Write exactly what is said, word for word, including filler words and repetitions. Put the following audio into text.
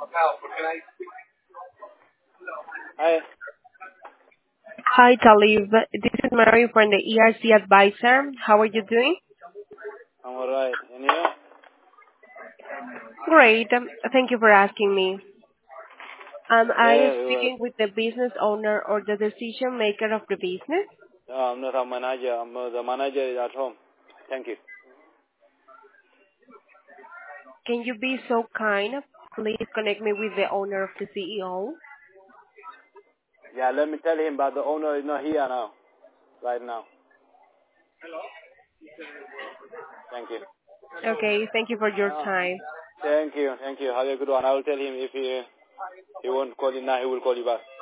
Hi, Hi, Talib. This is Mary from the E R C Advisor. How are you doing? I'm alright. And you? Great. Um, Thank you for asking me. Am I Yeah, you were. speaking with the business owner or the decision maker of the business? No, I'm not a manager. I'm, uh, the manager is at home. Thank you. Can you be so kind? Please connect me with the owner of the C E O. Yeah, let me tell him, but the owner is not here now, right now. Thank you. Okay, thank you for your Uh, time. thank you, thank you. Have a good one. I will tell him if he he won't call you now, he will call you back.